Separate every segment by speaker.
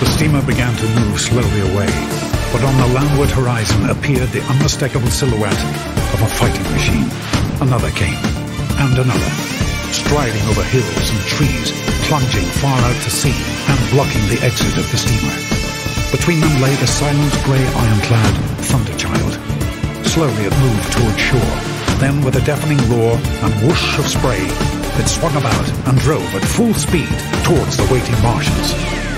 Speaker 1: The steamer began to move slowly away, but on the landward horizon appeared the unmistakable silhouette of a fighting machine. Another came, and another, striding over hills and trees, plunging far out to sea and blocking the exit of the steamer. Between them lay the silent grey ironclad Thunderchild. Slowly it moved toward shore. Then, with a deafening roar and whoosh of spray, it swung about and drove at full speed towards the waiting Martians.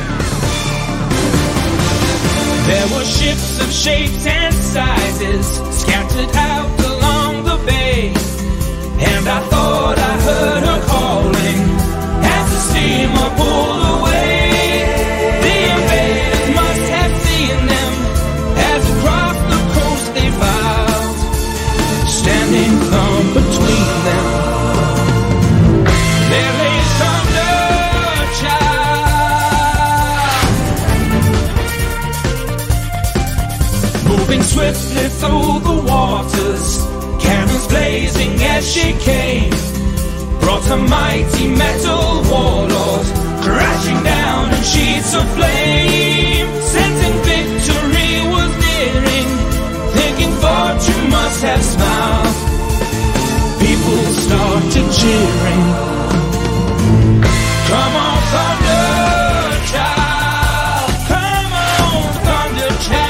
Speaker 2: There were ships of shapes and sizes scattered out along the bay, and I thought I heard her calling as the steamer pulled away. The invaders must have seen them as across the coast they filed, standing firm between them. There lay Thunderchild, moving swiftly through the waters, cannons blazing as she came, brought a mighty metal warlord crashing down in sheets of flame. Sensing victory was nearing, thinking fortune must have smiled, people started cheering. Come on, Thunderchild, come on, Thunderchild.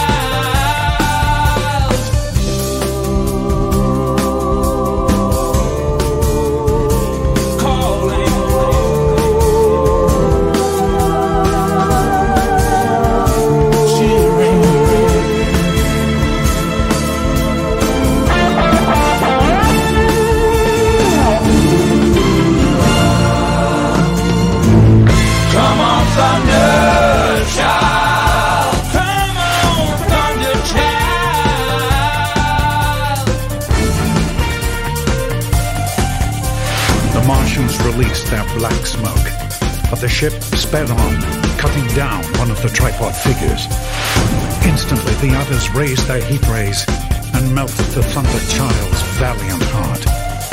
Speaker 1: Released their black smoke, but the ship sped on, cutting down one of the tripod figures. Instantly the others raised their heat rays and melted the Thunderchild's valiant heart.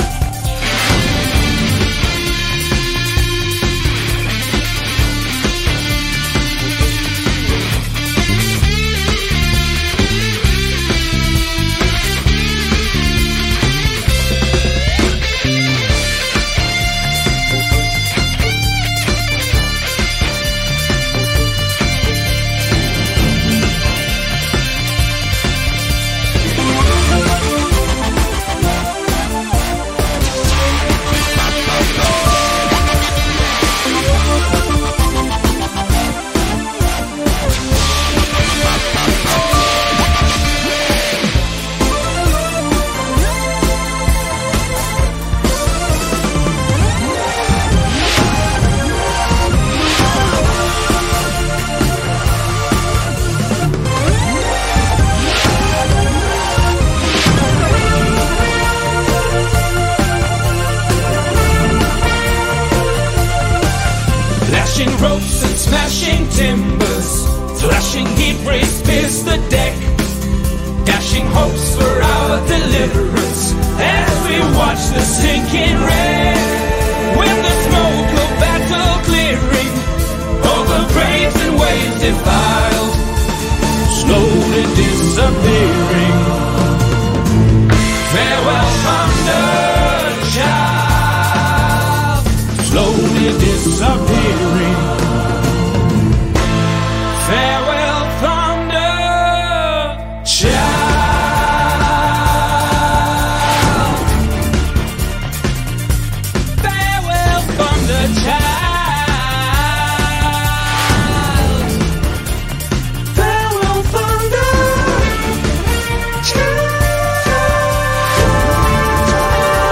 Speaker 2: Ropes and smashing timbers, flashing heat rays pierce the deck, dashing hopes for our deliverance as we watch the sinking wreck. When the smoke of battle clearing over graves and waves defiled, slowly disappearing. Farewell, Thunderchild, slowly disappearing. Farewell, Thunderchild. Farewell, Thunderchild. Farewell, Thunderchild.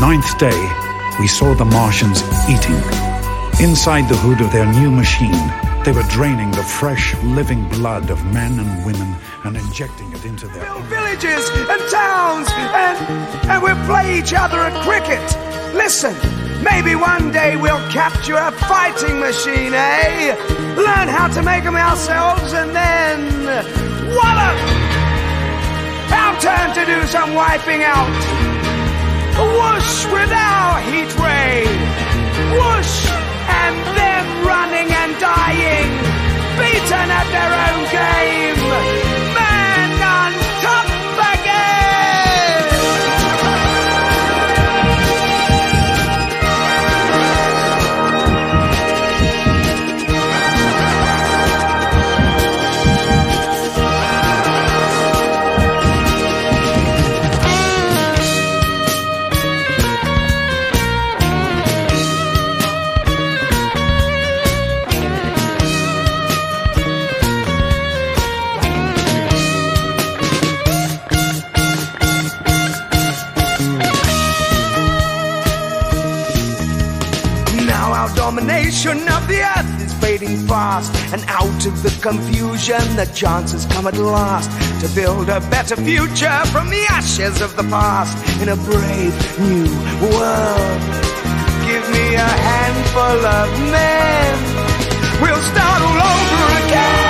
Speaker 1: 9th day, we saw the Martians eating. Inside the hood of their new machine, they were draining the fresh, living blood of men and women and injecting it into their own
Speaker 3: villages and towns, and we'll play each other at cricket. Listen, maybe one day we'll capture a fighting machine, eh? Learn how to make them ourselves and then wallop! Our turn to do some wiping out. Whoosh with our heat ray. Whoosh! And them running and dying, beaten at their own game. Man on top domination of the earth is fading fast, and out of the confusion the chances come at last to build a better future from the ashes of the past in a brave new world. Give me a handful of men, we'll start all over again.